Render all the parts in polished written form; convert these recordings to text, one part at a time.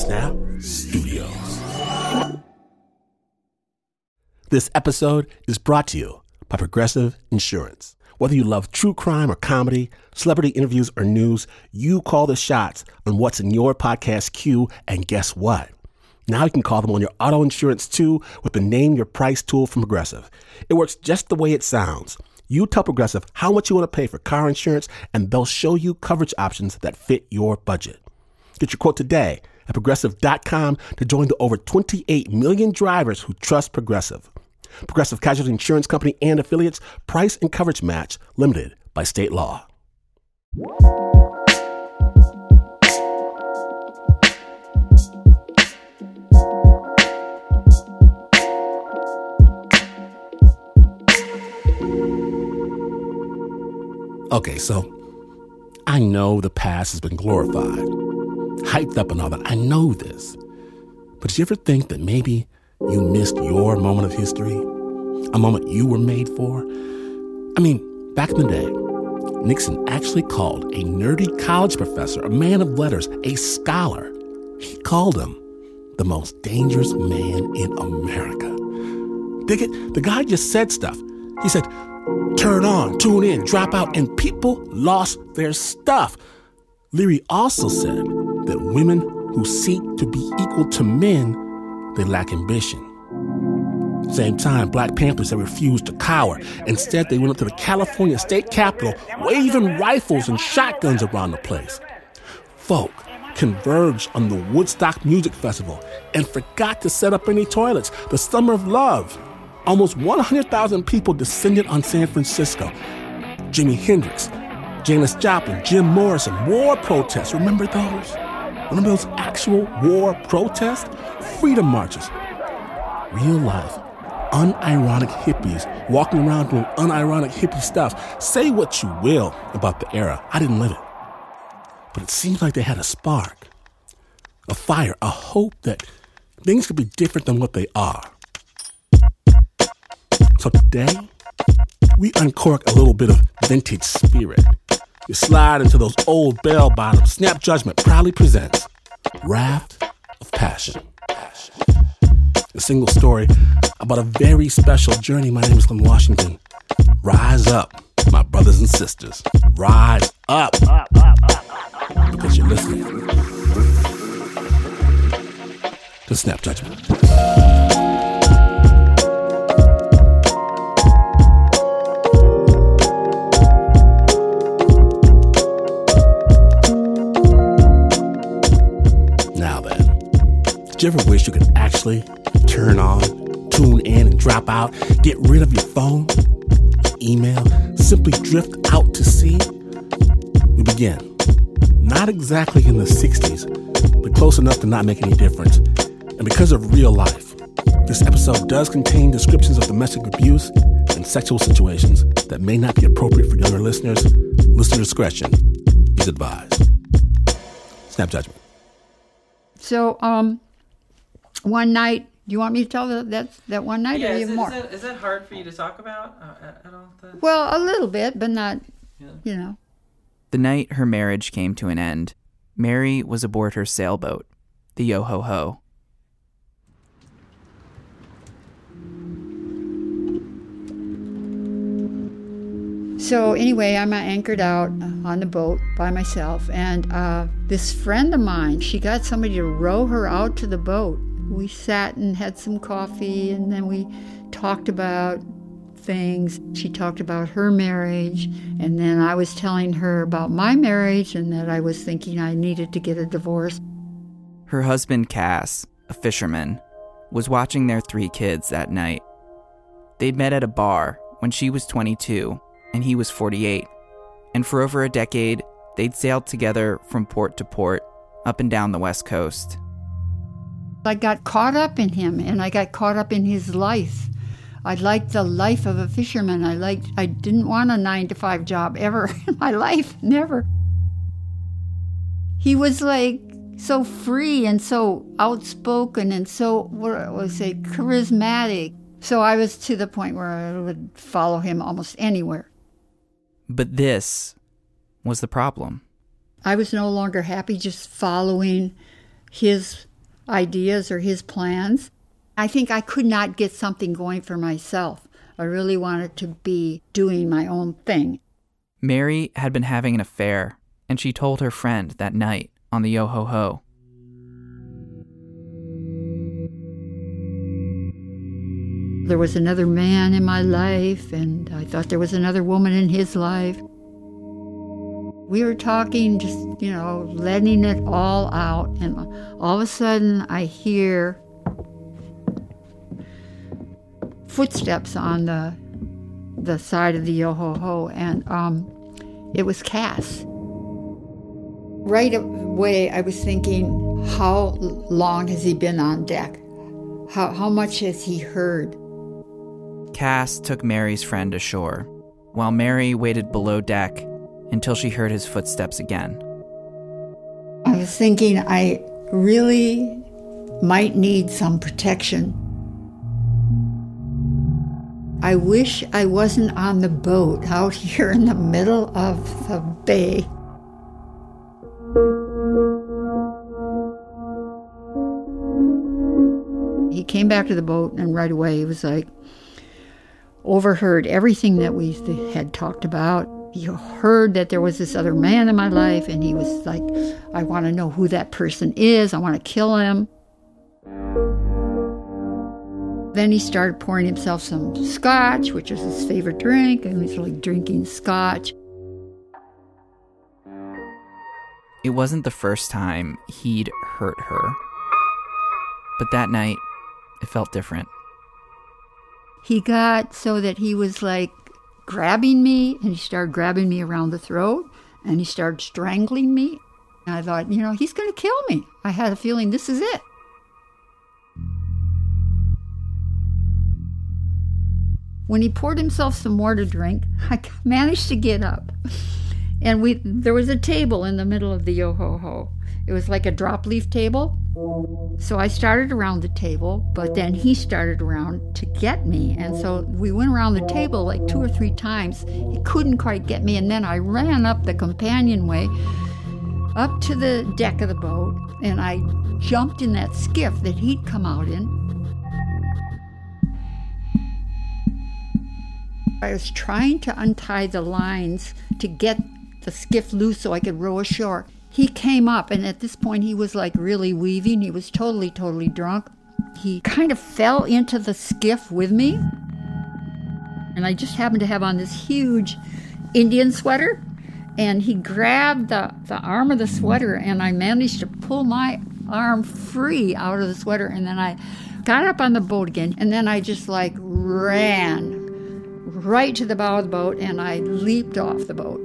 Snap Studios. This episode is brought to you by Progressive Insurance. Whether you love true crime or comedy, celebrity interviews or news, you call the shots on what's in your podcast queue, and guess what? Now you can call them on your auto insurance too with the Name Your Price tool from Progressive. It works just the way it sounds. You tell Progressive how much you want to pay for car insurance, and they'll show you coverage options that fit your budget. Get your quote today at Progressive.com to join the over 28 million drivers who trust Progressive. Progressive Casualty Insurance Company and affiliates. Price and coverage match limited by state law. Okay, so I know the past has been glorified, hyped up and all that. I know this. But did you ever think that maybe you missed your moment of history? A moment you were made for? I mean, back in the day, Nixon actually called a nerdy college professor, a man of letters, a scholar. He called him the most dangerous man in America. Dig it? The guy just said stuff. He said, turn on, tune in, drop out, and people lost their stuff. Leary also said that women who seek to be equal to men, they lack ambition. Same time, Black Panthers have refused to cower. Instead, they went up to the California state capitol, waving rifles and shotguns around the place. Folk converged on the Woodstock Music Festival and forgot to set up any toilets. The Summer of Love. Almost 100,000 people descended on San Francisco. Jimi Hendrix, Janis Joplin, Jim Morrison, war protests. Remember those? Remember those actual war protests? Freedom marches. Real life, unironic hippies walking around doing unironic hippie stuff. Say what you will about the era. I didn't live it. But it seems like they had a spark, a fire, a hope that things could be different than what they are. So today, we uncork a little bit of vintage spirit. We slide into those old bell bottoms. Snap Judgment proudly presents Raft of Passion. A single story about a very special journey. My name is Glenn Washington. Rise up, my brothers and sisters. Rise up. Because you're listening to Snap Judgment. Did you ever wish you could actually turn on, tune in, and drop out, get rid of your phone, your email, simply drift out to sea? We begin, not exactly in the 60s, but close enough to not make any difference. And because of real life, this episode does contain descriptions of domestic abuse and sexual situations that may not be appropriate for younger listeners. Listener discretion is advised. Snap Judgment. So, one night, do you want me to tell that one night, or even more? Is that hard for you to talk about at all? Well, a little bit, but not, you know. The night her marriage came to an end, Mary was aboard her sailboat, the Yo-Ho-Ho. So anyway, I'm anchored out on the boat by myself, and this friend of mine, she got somebody to row her out to the boat. We sat and had some coffee, and then we talked about things. She talked about her marriage, and then I was telling her about my marriage and that I was thinking I needed to get a divorce. Her husband, Cass, a fisherman, was watching their 3 kids that night. They'd met at a bar when she was 22 and he was 48, and for over a decade, they'd sailed together from port to port, up and down the West Coast. I got caught up in him, and I got caught up in his life. I liked the life of a fisherman. I didn't want a 9-to-5 job ever in my life, never. He was like so free and so outspoken and so, what I would say, charismatic. So I was to the point where I would follow him almost anywhere. But this was the problem. I was no longer happy just following his ideas or his plans. I think I could not get something going for myself. I really wanted to be doing my own thing. Mary had been having an affair, and she told her friend that night on the Yo-Ho-Ho. There was another man in my life, and I thought there was another woman in his life. We were talking, just, letting it all out, and all of a sudden I hear footsteps on the side of the Yo-Ho-Ho, and it was Cass. Right away I was thinking, how long has he been on deck? How much has he heard? Cass took Mary's friend ashore, while Mary waited below deck until she heard his footsteps again. I was thinking I really might need some protection. I wish I wasn't on the boat out here in the middle of the bay. He came back to the boat, and right away he was like, overheard everything that we had talked about. He heard that there was this other man in my life, and he was like, I want to know who that person is. I want to kill him. Then he started pouring himself some scotch, which was his favorite drink, and he was like drinking scotch. It wasn't the first time he'd hurt her. But that night, it felt different. He got so that he was like grabbing me, and he started grabbing me around the throat, and he started strangling me. And I thought, he's going to kill me. I had a feeling this is it. When he poured himself some more to drink, I managed to get up. And there was a table in the middle of the Yo-Ho-Ho. It was like a drop leaf table. So I started around the table, but then he started around to get me. And so we went around the table like 2 or 3 times. He couldn't quite get me. And then I ran up the companionway up to the deck of the boat, and I jumped in that skiff that he'd come out in. I was trying to untie the lines to get the skiff loose so I could row ashore. He came up, and at this point he was like really weaving. He was totally drunk. He kind of fell into the skiff with me. And I just happened to have on this huge Indian sweater. And he grabbed the arm of the sweater, and I managed to pull my arm free out of the sweater. And then I got up on the boat again, and then I just like ran right to the bow of the boat, and I leaped off the boat.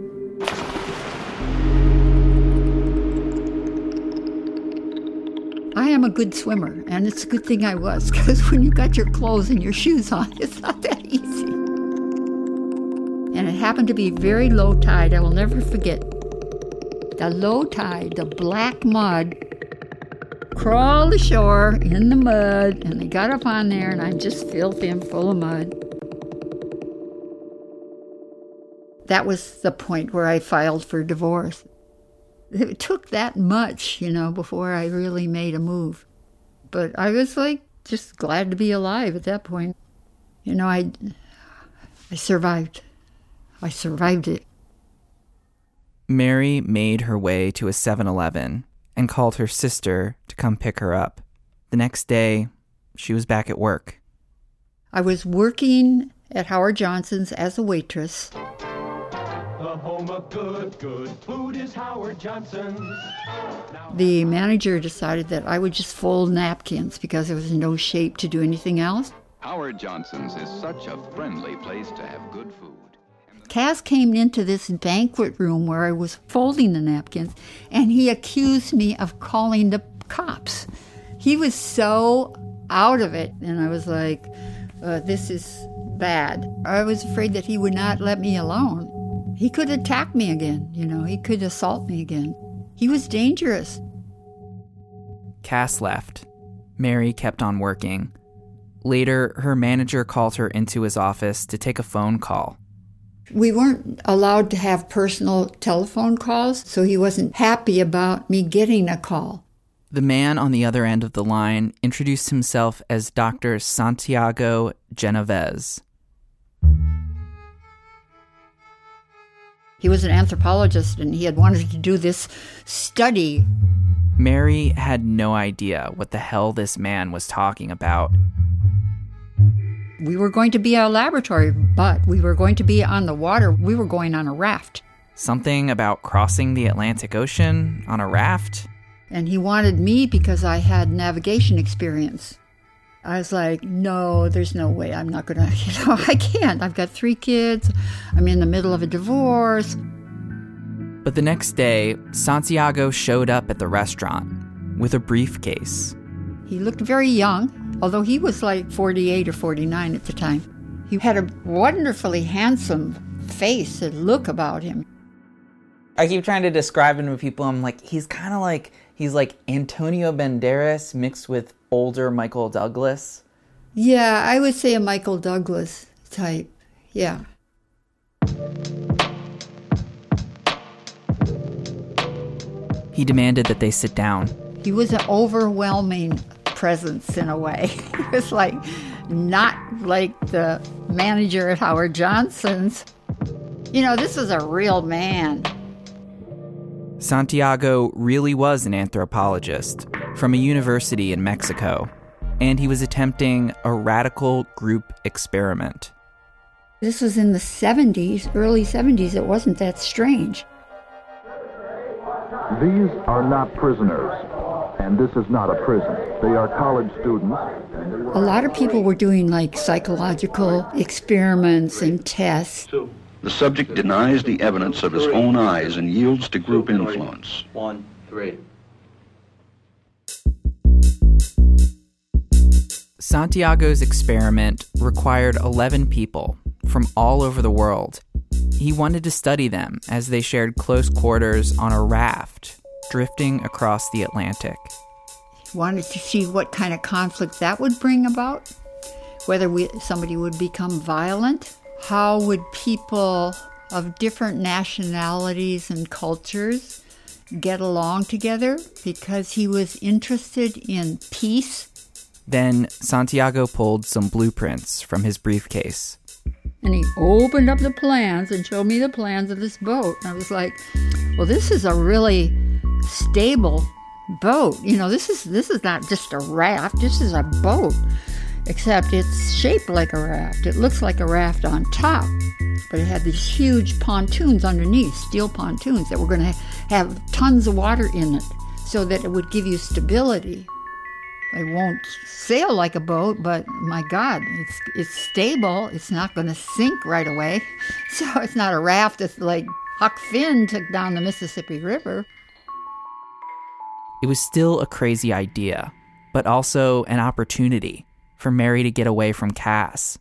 I am a good swimmer, and it's a good thing I was, because when you got your clothes and your shoes on, it's not that easy. And it happened to be very low tide. I will never forget. The low tide, the black mud, crawled ashore in the mud, and they got up on there, and I'm just filthy and full of mud. That was the point where I filed for divorce. It took that much, before I really made a move. But I was like just glad to be alive at that point. I survived. I survived it. Mary made her way to a 7-Eleven and called her sister to come pick her up. The next day, she was back at work. I was working at Howard Johnson's as a waitress. The home of good food is Howard Johnson's. The manager decided that I would just fold napkins because there was no shape to do anything else. Howard Johnson's is such a friendly place to have good food. Cass came into this banquet room where I was folding the napkins, and he accused me of calling the cops. He was so out of it, and I was like, this is bad. I was afraid that he would not let me alone. He could attack me again, he could assault me again. He was dangerous. Cass left. Mary kept on working. Later, her manager called her into his office to take a phone call. We weren't allowed to have personal telephone calls, so he wasn't happy about me getting a call. The man on the other end of the line introduced himself as Dr. Santiago Genovez. He was an anthropologist, and he had wanted to do this study. Mary had no idea what the hell this man was talking about. We were going to be a laboratory, but we were going to be on the water. We were going on a raft. Something about crossing the Atlantic Ocean on a raft? And he wanted me because I had navigation experience. I was like, no, there's no way. I'm not going to, I can't. I've got 3 kids. I'm in the middle of a divorce. But the next day, Santiago showed up at the restaurant with a briefcase. He looked very young, although he was like 48 or 49 at the time. He had a wonderfully handsome face and look about him. I keep trying to describe him to people. I'm like, he's like Antonio Banderas mixed with older Michael Douglas. Yeah, I would say a Michael Douglas type. Yeah. He demanded that they sit down. He was an overwhelming presence in a way. He was like, not like the manager at Howard Johnson's. You know, this was a real man. Santiago really was an anthropologist from a university in Mexico, and he was attempting a radical group experiment. This was in the 70s, early 70s. It wasn't that strange. These are not prisoners, and this is not a prison. They are college students. A lot of people were doing like psychological experiments and tests. The subject denies the evidence of his own eyes and yields to group influence. 1, 3. Santiago's experiment required 11 people from all over the world. He wanted to study them as they shared close quarters on a raft drifting across the Atlantic. He wanted to see what kind of conflict that would bring about, whether somebody would become violent. How would people of different nationalities and cultures get along together? Because he was interested in peace. Then Santiago pulled some blueprints from his briefcase. And he opened up the plans and showed me the plans of this boat. And I was like, well, this is a really stable boat. You know, this is not just a raft. This is a boat. Except it's shaped like a raft. It looks like a raft on top, but it had these huge pontoons underneath, steel pontoons that were going to have tons of water in it so that it would give you stability. It won't sail like a boat, but my God, it's stable. It's not going to sink right away. So it's not a raft that's like Huck Finn took down the Mississippi River. It was still a crazy idea, but also an opportunity for Mary to get away from Cass.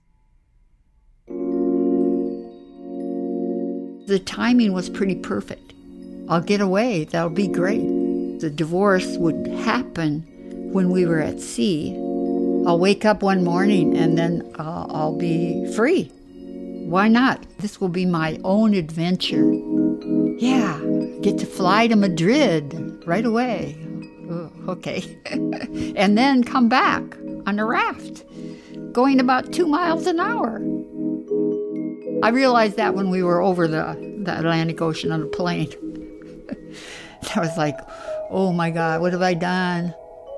The timing was pretty perfect. I'll get away. That'll be great. The divorce would happen when we were at sea. I'll wake up one morning and then I'll be free. Why not? This will be my own adventure. Yeah, get to fly to Madrid right away. Oh, okay. And then come back on a raft, going about 2 miles an hour. I realized that when we were over the Atlantic Ocean on a plane. I was like, oh my God, what have I done?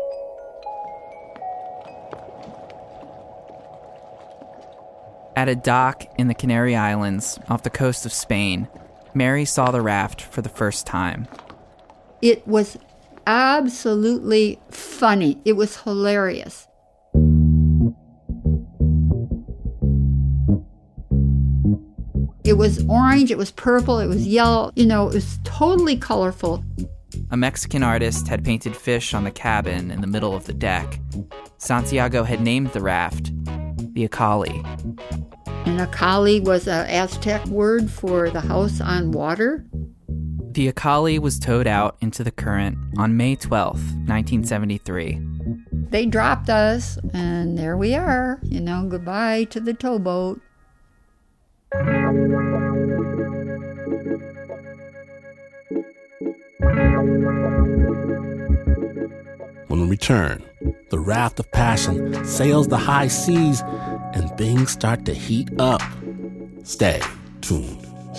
At a dock in the Canary Islands off the coast of Spain, Mary saw the raft for the first time. It was absolutely funny. It was hilarious. It was orange, it was purple, it was yellow. You know, it was totally colorful. A Mexican artist had painted fish on the cabin in the middle of the deck. Santiago had named the raft the Acali. And Acali was an Aztec word for the house on water. The Acali was towed out into the current on May 12th, 1973. They dropped us, and there we are. You know, goodbye to the towboat. When we return, the raft of passion sails the high seas and things start to heat up. Stay tuned.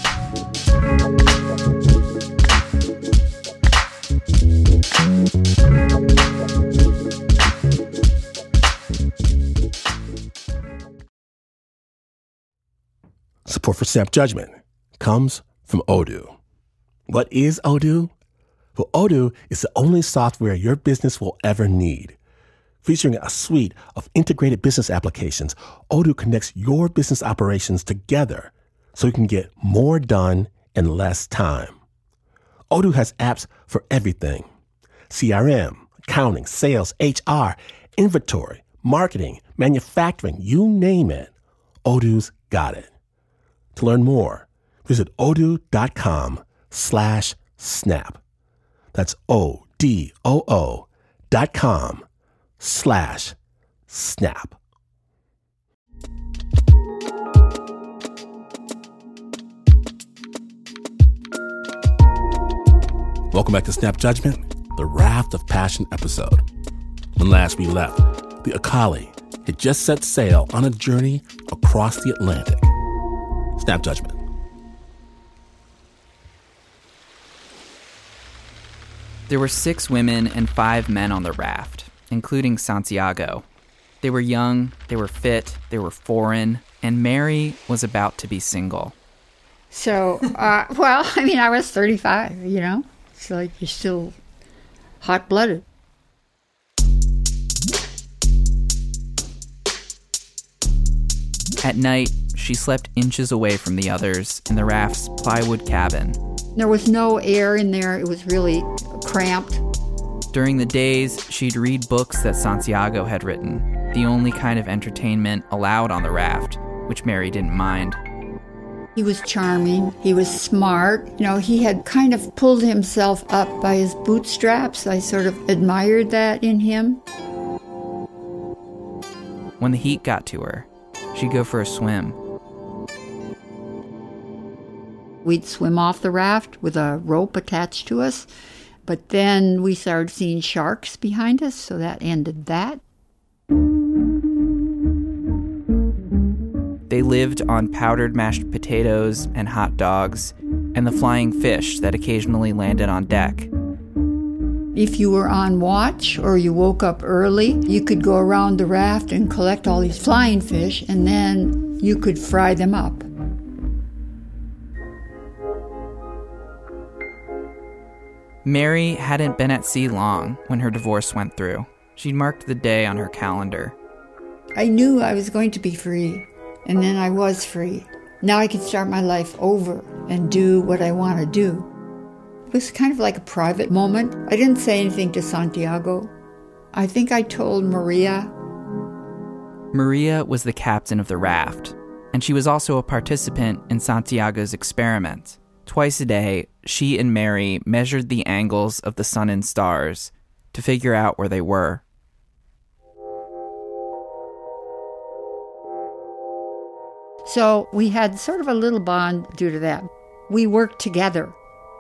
Support for Snap Judgment comes from Odoo. What is Odoo? Well, Odoo is the only software your business will ever need. Featuring a suite of integrated business applications, Odoo connects your business operations together so you can get more done in less time. Odoo has apps for everything: CRM, accounting, sales, HR, inventory, marketing, manufacturing, you name it. Odoo's got it. To learn more, visit odoo.com/snap. That's odoo.com/snap. Welcome back to Snap Judgment, the Raft of Passion episode. When last we left, the Akali had just set sail on a journey across the Atlantic. Snap Judgment. There were 6 women and 5 men on the raft, including Santiago. They were young, they were fit, they were foreign, and Mary was about to be single. So, I was 35, you know? It's like you're still hot-blooded. At night, she slept inches away from the others in the raft's plywood cabin. There was no air in there. It was really cramped. During the days, she'd read books that Santiago had written, the only kind of entertainment allowed on the raft, which Mary didn't mind. He was charming. He was smart. You know, he had kind of pulled himself up by his bootstraps. I sort of admired that in him. When the heat got to her, she'd go for a swim. We'd swim off the raft with a rope attached to us, but then we started seeing sharks behind us, so that ended that. They lived on powdered mashed potatoes and hot dogs and the flying fish that occasionally landed on deck. If you were on watch or you woke up early, you could go around the raft and collect all these flying fish, and then you could fry them up. Mary hadn't been at sea long when her divorce went through. She'd marked the day on her calendar. I knew I was going to be free, and then I was free. Now I could start my life over and do what I want to do. It was kind of like a private moment. I didn't say anything to Santiago. I think I told Maria. Maria was the captain of the raft, and she was also a participant in Santiago's experiment. Twice a day, she and Mary measured the angles of the sun and stars to figure out where they were. So we had sort of a little bond due to that. We worked together.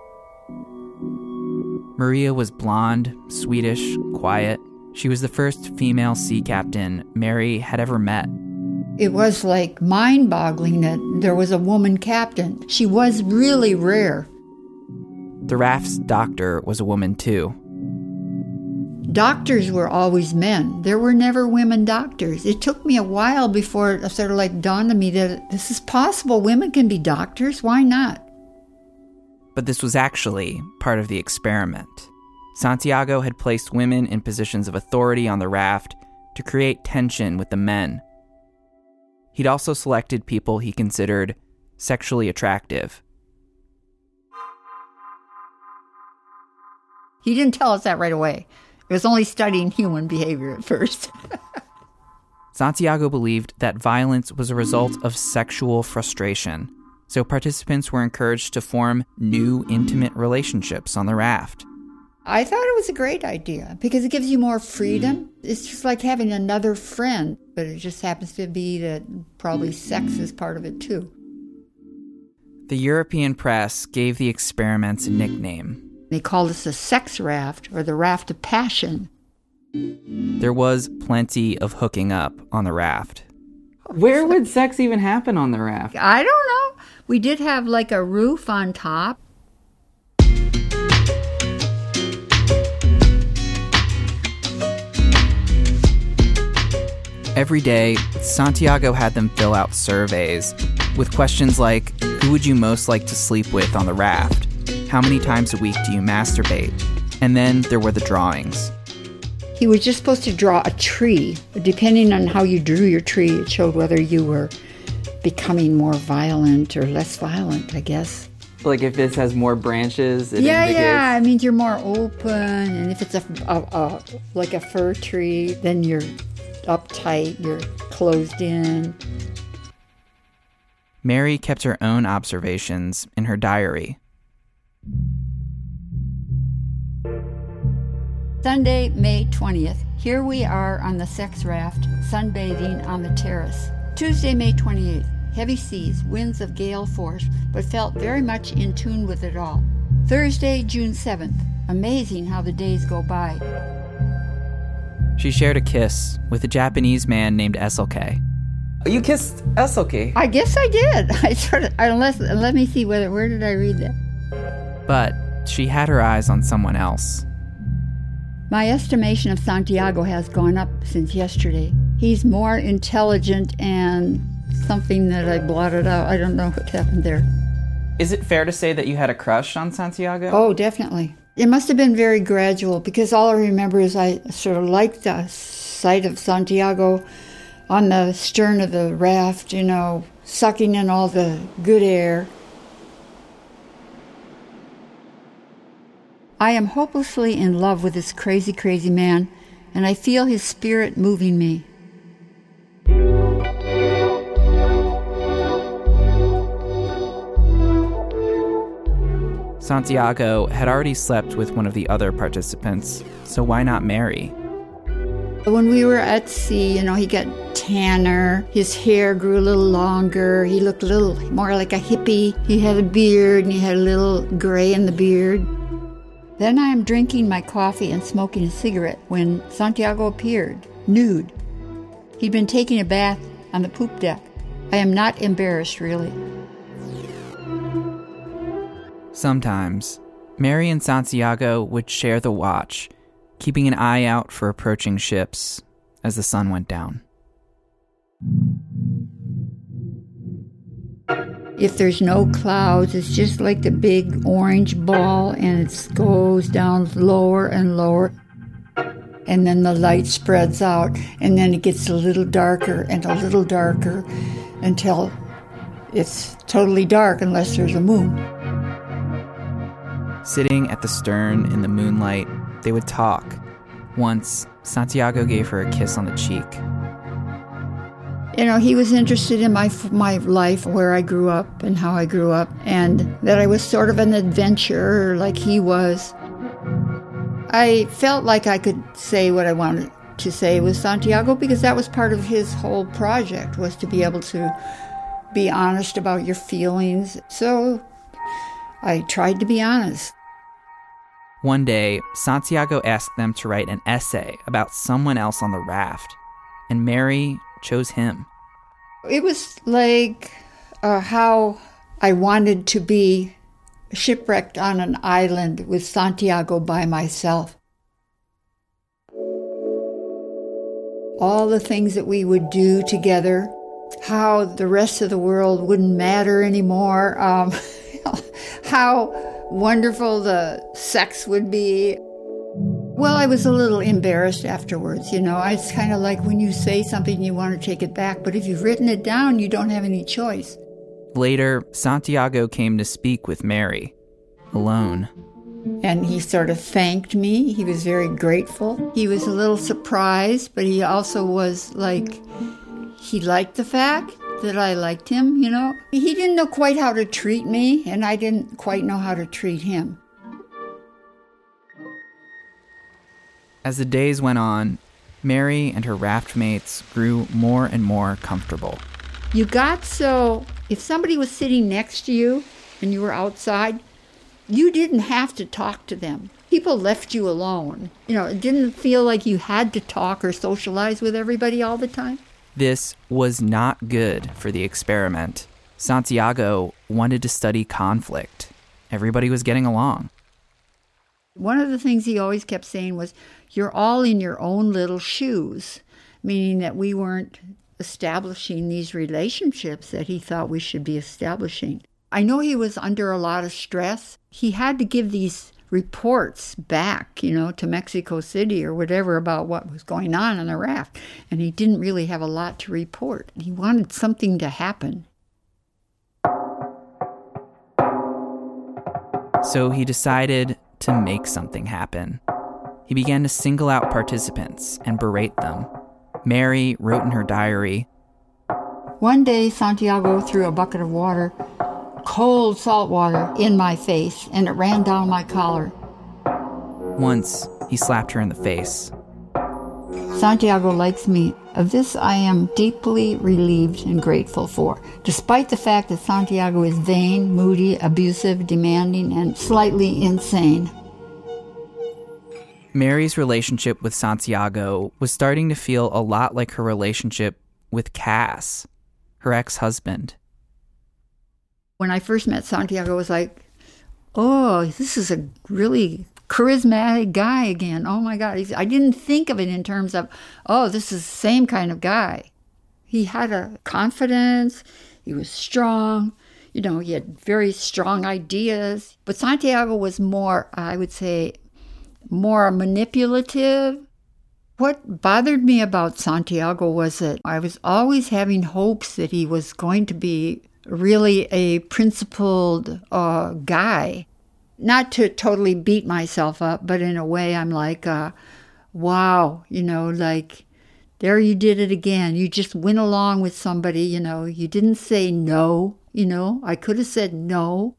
Maria was blonde, Swedish, quiet. She was the first female sea captain Mary had ever met. It was like mind-boggling that there was a woman captain. She was really rare. The raft's doctor was a woman too. Doctors were always men. There were never women doctors. It took me a while before it sort of like dawned on me that this is possible. Women can be doctors. Why not? But this was actually part of the experiment. Santiago had placed women in positions of authority on the raft to create tension with the men. He'd also selected people he considered sexually attractive. He didn't tell us that right away. It was only studying human behavior at first. Santiago believed that violence was a result of sexual frustration, so participants were encouraged to form new intimate relationships on the raft. I thought it was a great idea because it gives you more freedom. It's just like having another friend, but it just happens to be that probably sex is part of it too. The European press gave the experiments a nickname. They called us the sex raft or the raft of passion. There was plenty of hooking up on the raft. Where would sex even happen on the raft? I don't know. We did have like a roof on top. Every day, Santiago had them fill out surveys with questions like, who would you most like to sleep with on the raft? How many times a week do you masturbate? And then there were the drawings. He was just supposed to draw a tree. Depending on how you drew your tree, it showed whether you were becoming more violent or less violent, I guess. Like if this has more branches, it indicates... Yeah, it means you're more open. And if it's like a fir tree, then you're uptight, you're closed in. Mary kept her own observations in her diary. Sunday, May 20th. Here we are on the sex raft, sunbathing on the terrace. Tuesday, May 28th. Heavy seas, winds of gale force, but felt very much in tune with it all. Thursday, June 7th. Amazing how the days go by. She shared a kiss with a Japanese man named Eselke. You kissed Eselke? I guess I did. Let me see, where did I read that? But she had her eyes on someone else. My estimation of Santiago has gone up since yesterday. He's more intelligent and something that I blotted out. I don't know what happened there. Is it fair to say that you had a crush on Santiago? Oh, definitely. It must have been very gradual because all I remember is I sort of liked the sight of Santiago on the stern of the raft, sucking in all the good air. I am hopelessly in love with this crazy, crazy man, and I feel his spirit moving me. Santiago had already slept with one of the other participants, so why not Mary? When we were at sea, he got tanner. His hair grew a little longer. He looked a little more like a hippie. He had a beard, and he had a little gray in the beard. Then I am drinking my coffee and smoking a cigarette when Santiago appeared, nude. He'd been taking a bath on the poop deck. I am not embarrassed, really. Sometimes, Mary and Santiago would share the watch, keeping an eye out for approaching ships as the sun went down. If there's no clouds, it's just like the big orange ball, and it goes down lower and lower. And then the light spreads out, and then it gets a little darker and a little darker until it's totally dark unless there's a moon. Sitting at the stern in the moonlight, they would talk. Once, Santiago gave her a kiss on the cheek. He was interested in my life, where I grew up and how I grew up, and that I was sort of an adventurer like he was. I felt like I could say what I wanted to say with Santiago because that was part of his whole project, was to be able to be honest about your feelings. So I tried to be honest. One day, Santiago asked them to write an essay about someone else on the raft, and Mary chose him. It was like how I wanted to be shipwrecked on an island with Santiago by myself. All the things that we would do together, how the rest of the world wouldn't matter anymore, how wonderful the sex would be. Well, I was a little embarrassed afterwards, It's kind of like when you say something, you want to take it back, but if you've written it down, you don't have any choice. Later, Santiago came to speak with Mary, alone. And he sort of thanked me. He was very grateful. He was a little surprised, but he also was like, he liked the fact that I liked him, He didn't know quite how to treat me, and I didn't quite know how to treat him. As the days went on, Mary and her raft mates grew more and more comfortable. You got so, if somebody was sitting next to you and you were outside, you didn't have to talk to them. People left you alone. It didn't feel like you had to talk or socialize with everybody all the time. This was not good for the experiment. Santiago wanted to study conflict. Everybody was getting along. One of the things he always kept saying was, you're all in your own little shoes, meaning that we weren't establishing these relationships that he thought we should be establishing. I know he was under a lot of stress. He had to give these reports back, to Mexico City or whatever about what was going on the raft. And he didn't really have a lot to report. He wanted something to happen. So he decided to make something happen. He began to single out participants and berate them. Mary wrote in her diary, "One day, Santiago threw a bucket of water, cold salt water, in my face, and it ran down my collar. Once, he slapped her in the face. Santiago likes me. Of this I am deeply relieved and grateful for, despite the fact that Santiago is vain, moody, abusive, demanding, and slightly insane." Mary's relationship with Santiago was starting to feel a lot like her relationship with Cass, her ex-husband. When I first met Santiago, I was like, oh, this is a really charismatic guy again. Oh my God. I didn't think of it in terms of, oh, this is the same kind of guy. He had a confidence. He was strong. He had very strong ideas. But Santiago was more, I would say, more manipulative. What bothered me about Santiago was that I was always having hopes that he was going to be really a principled guy. Not to totally beat myself up, but in a way I'm like, wow, there you did it again. You just went along with somebody, you didn't say no, I could have said no.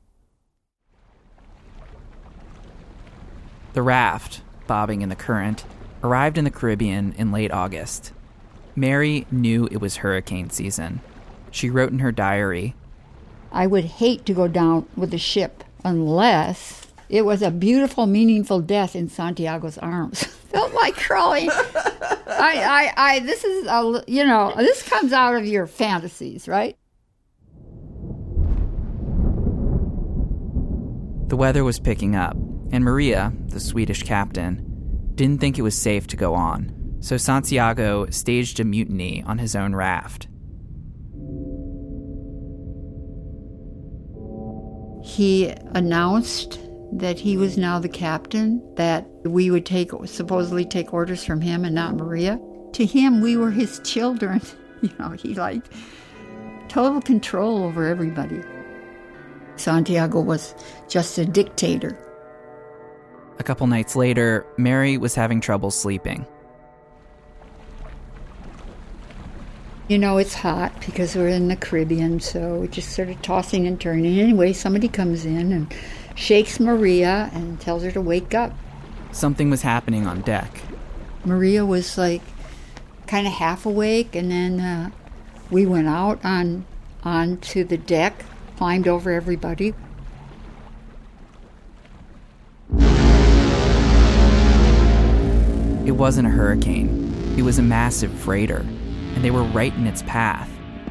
The raft, bobbing in the current, arrived in the Caribbean in late August. Mary knew it was hurricane season. She wrote in her diary, "I would hate to go down with the ship unless it was a beautiful, meaningful death in Santiago's arms." Felt like crawling. This is, this comes out of your fantasies, right? The weather was picking up, and Maria, the Swedish captain, didn't think it was safe to go on, so Santiago staged a mutiny on his own raft. He announced that he was now the captain, that we would supposedly take orders from him and not Maria. To him, we were his children. He liked total control over everybody. Santiago was just a dictator. A couple nights later, Mary was having trouble sleeping. It's hot because we're in the Caribbean, so we're just sort of tossing and turning. Anyway, somebody comes in and shakes Maria and tells her to wake up. Something was happening on deck. Maria was kind of half awake, and then we went out onto the deck, climbed over everybody. It wasn't a hurricane. It was a massive freighter, and they were right in its path.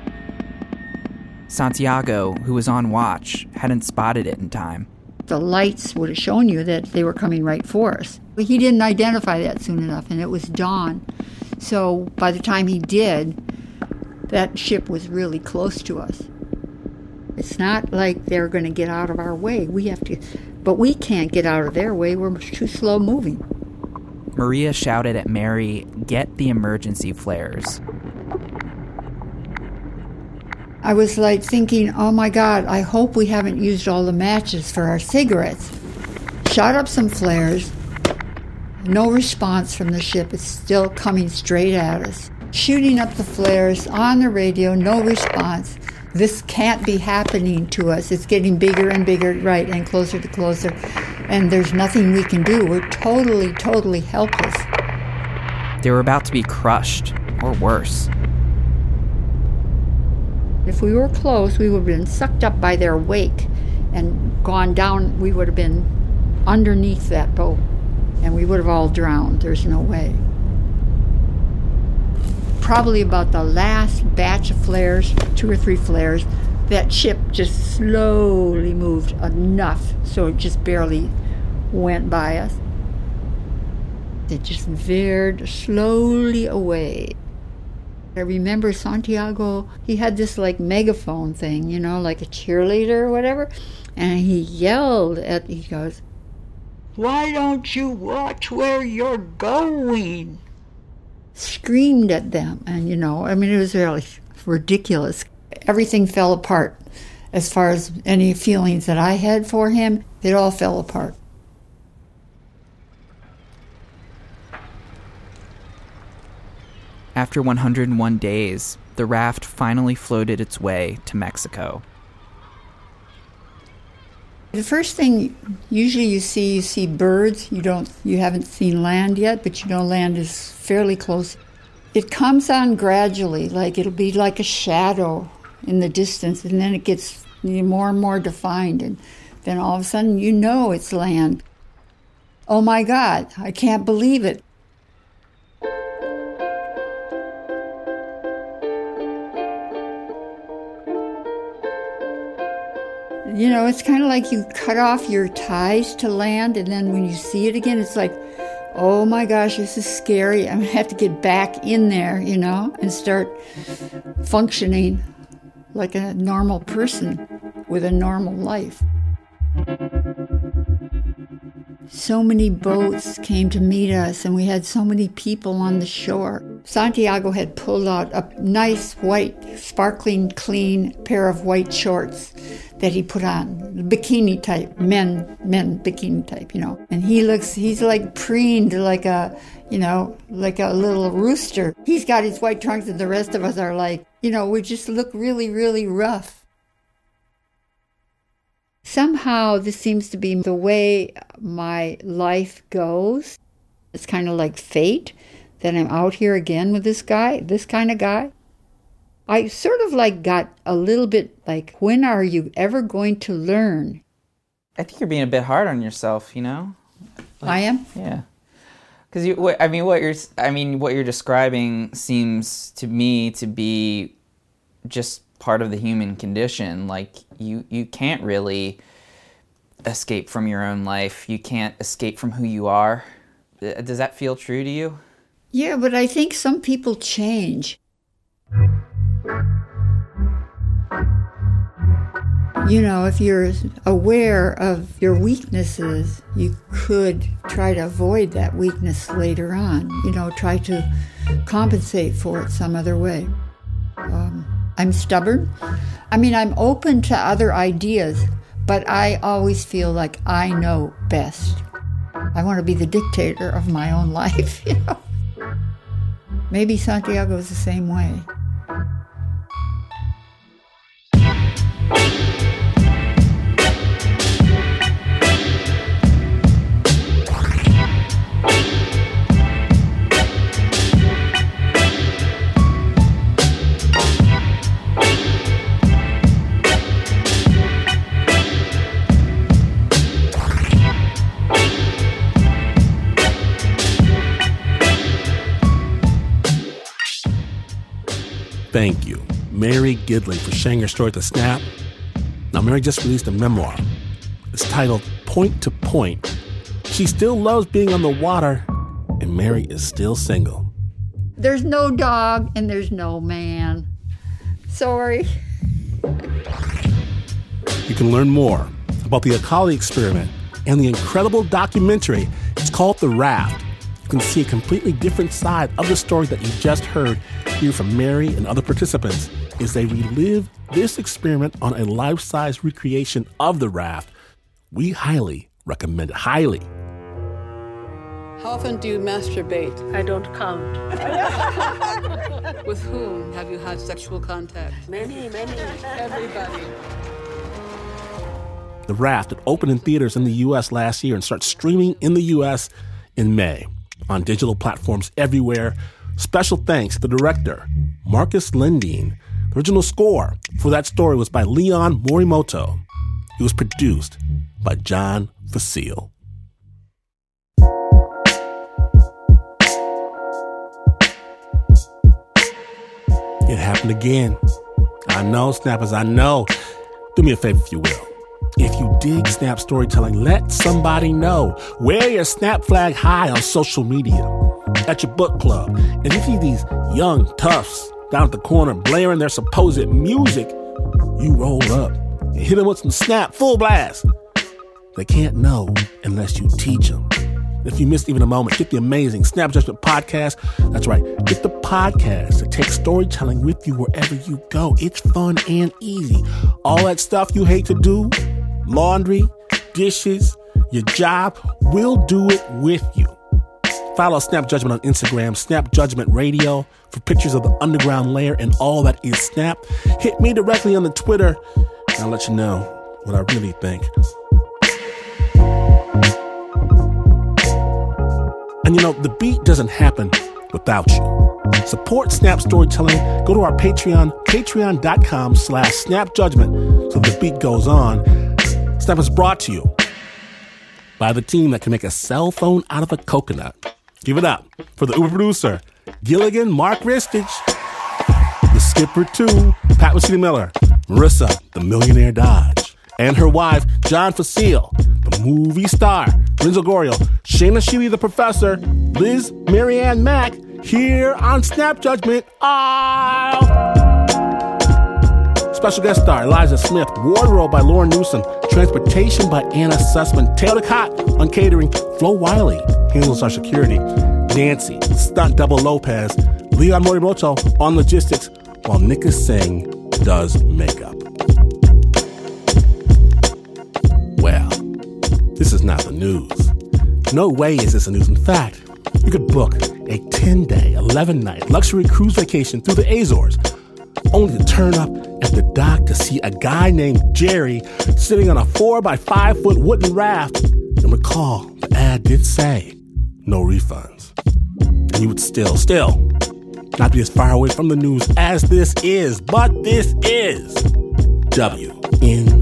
Santiago, who was on watch, hadn't spotted it in time. The lights would have shown you that they were coming right for us. But he didn't identify that soon enough, and it was dawn. So by the time he did, that ship was really close to us. It's not like they're going to get out of our way. But we can't get out of their way. We're too slow moving. Maria shouted at Mary, "Get the emergency flares." I was thinking, oh my God, I hope we haven't used all the matches for our cigarettes. Shot up some flares. No response from the ship. It's still coming straight at us. Shooting up the flares on the radio, no response. This can't be happening to us. It's getting bigger and bigger, right, and closer to closer. And there's nothing we can do. We're totally, totally helpless. They were about to be crushed, or worse. If we were close, we would have been sucked up by their wake and gone down. We would have been underneath that boat. and we would have all drowned. There's no way. Probably about the last batch of flares, 2 or 3 flares, that ship just slowly moved enough so it just barely went by us. It just veered slowly away. I remember Santiago, he had this like megaphone thing, you know, like a cheerleader or whatever, and he yelled he goes, "Why don't you watch where you're going?" Screamed at them, and you know, I mean, it was really ridiculous. Everything fell apart. As far as any feelings that I had for him, it all fell apart. After 101 days, the raft finally floated its way to Mexico. The first thing usually you see birds. You haven't seen land yet, but you know land is fairly close. It comes on gradually, like it'll be like a shadow in the distance, and then it gets more and more defined, and then all of a sudden you know it's land. Oh my God, I can't believe it. You know, it's kind of like you cut off your ties to land, and then when you see it again, it's like, oh my gosh, this is scary. I'm going to have to get back in there, you know, and start functioning like a normal person with a normal life. So many boats came to meet us, and we had so many people on the shore. Santiago had pulled out a nice white, sparkling clean pair of white shorts that he put on, bikini type, men bikini type, you know. And he's like preened like a little rooster. He's got his white trunks, and the rest of us are like, you know, we just look really, really rough. Somehow this seems to be the way my life goes. It's kind of like fate that I'm out here again with this kind of guy. I sort of like got a little bit like, when are you ever going to learn? I think you're being a bit hard on yourself, you know? I am? Yeah. Because what you're describing seems to me to be just part of the human condition. Like you can't really escape from your own life. You can't escape from who you are. Does that feel true to you? Yeah, but I think some people change. You know, if you're aware of your weaknesses, you could try to avoid that weakness later on. You know, try to compensate for it some other way. I'm stubborn. I mean, I'm open to other ideas, but I always feel like I know best. I want to be the dictator of my own life, you know. Maybe Santiago is the same way. Thank you, Mary Gidley, for sharing your story to Snap. Now, Mary just released a memoir. It's titled Point to Point. She still loves being on the water, and Mary is still single. There's no dog, and there's no man. Sorry. You can learn more about the Ecology Experiment and the incredible documentary. It's called The Raft. You can see a completely different side of the story that you just heard here from Mary and other participants as they relive this experiment on a life-size recreation of the raft. We highly recommend it. Highly. How often do you masturbate? I don't count. With whom have you had sexual contact? Many. Everybody. The Raft, it opened in theaters in the U.S. last year and starts streaming in the U.S. in May on digital platforms everywhere. Special thanks to the director, Marcus Lindeen. The original score for that story was by Leon Morimoto. It was produced by John Facile. It happened again. I know, snappers, I know. Do me a favor, if you will. If you dig Snap storytelling, let somebody know. Wear your Snap flag high on social media, at your book club. And if you see these young toughs down at the corner blaring their supposed music, you roll up and hit them with some Snap full blast. They can't know unless you teach them. If you missed even a moment, get the amazing Snap Judgment podcast. That's right, get the podcast to take storytelling with you wherever you go. It's fun and easy. All that stuff you hate to do, laundry, dishes, your job, we'll do it with you. Follow Snap Judgment on Instagram, Snap Judgment Radio, for pictures of the underground layer and all that is Snap. Hit me directly on the Twitter, and I'll let you know what I really think. And you know, the beat doesn't happen without you. Support Snap storytelling. Go to our Patreon, patreon.com/snapjudgment, so the beat goes on. Snap is brought to you by the team that can make a cell phone out of a coconut. Give it up for the Uber producer, Gilligan Mark Ristich, the skipper too, Pat Mesiti-Miller, Marissa, the millionaire Dodge, and her wife, John Facile, the movie star, Renzo Gorio, Shayna Sheely, the professor, Liz Marianne Mack, here on Snap Judgment. Special guest star, Eliza Smith, wardrobe by Lauren Newsom, transportation by Anna Sussman, Taylor Cott on catering, Flo Wiley handles our security, Nancy, stunt double Lopez, Leon Morimoto on logistics, while Nika Singh does makeup. Well, this is not the news. No way is this the news. In fact, you could book a 10-day, 11-night luxury cruise vacation through the Azores, only to turn up at the dock to see a guy named Jerry sitting on a 4x5-foot wooden raft. And recall, the ad did say no refunds. And you would still not be as far away from the news as this is. But this is WNYC.